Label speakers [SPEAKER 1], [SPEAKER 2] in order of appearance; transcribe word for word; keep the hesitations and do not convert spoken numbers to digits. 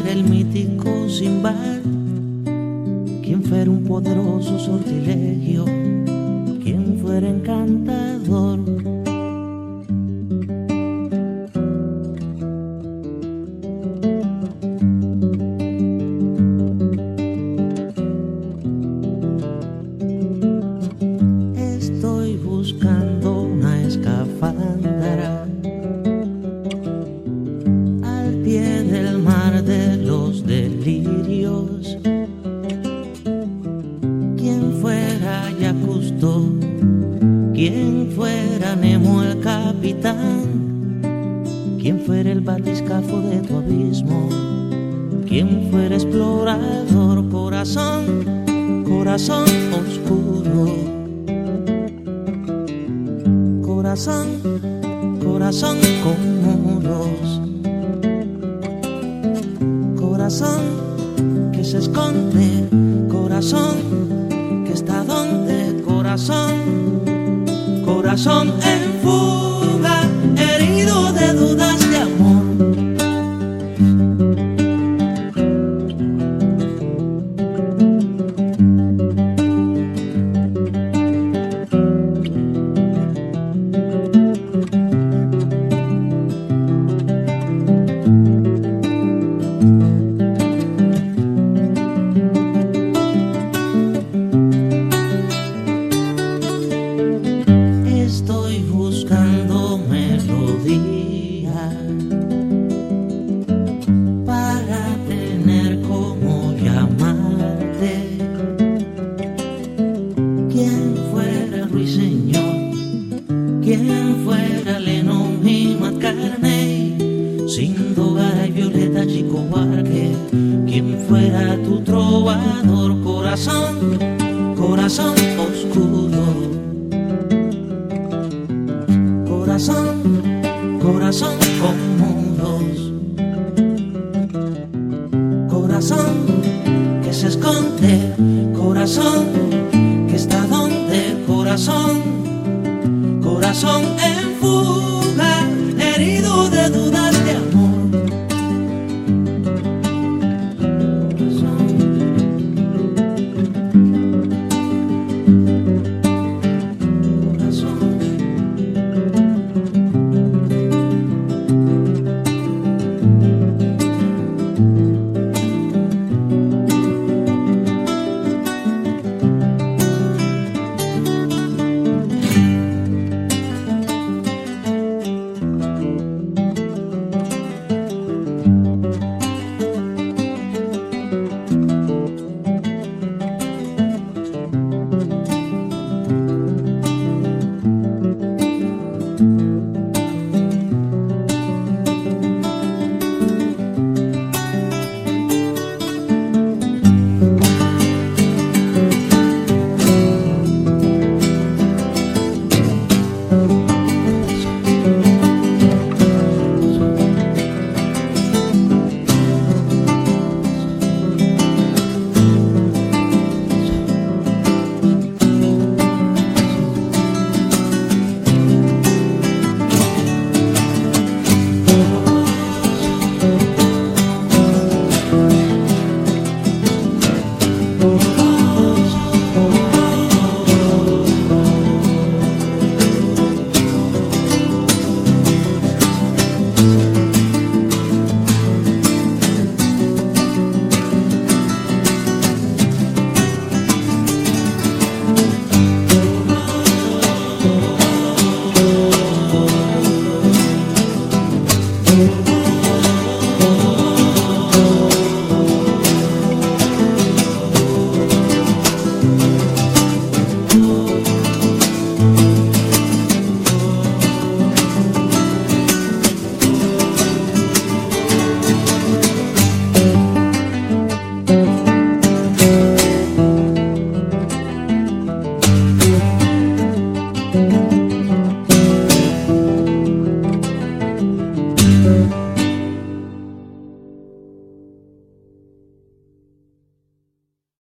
[SPEAKER 1] fuera el mítico Sinbad, quien fuera un poderoso sortilegio, quien fuera encantador. Estoy buscando una escafandra al pie del mar de los delirios. Quien fuera Jacques Cousteau, quien fuera Nemo el capitán, quien fuera el batiscafo de tu abismo, quien fuera explorador, corazón, corazón oscuro, corazón, corazón con muros, corazón que se esconde, corazón que está donde, corazón, corazón en fuga, herido de dudas de amor. Estoy buscando melodía para tener como llamarte. Quien fuera Ruiseñor, quien fuera Lennon y McCartney, Sindoga y Violeta Chico Buarque, quien fuera tu trovador, corazón, corazón oscuro, corazón, corazón con muros, corazón que se esconde, corazón que está donde, corazón, corazón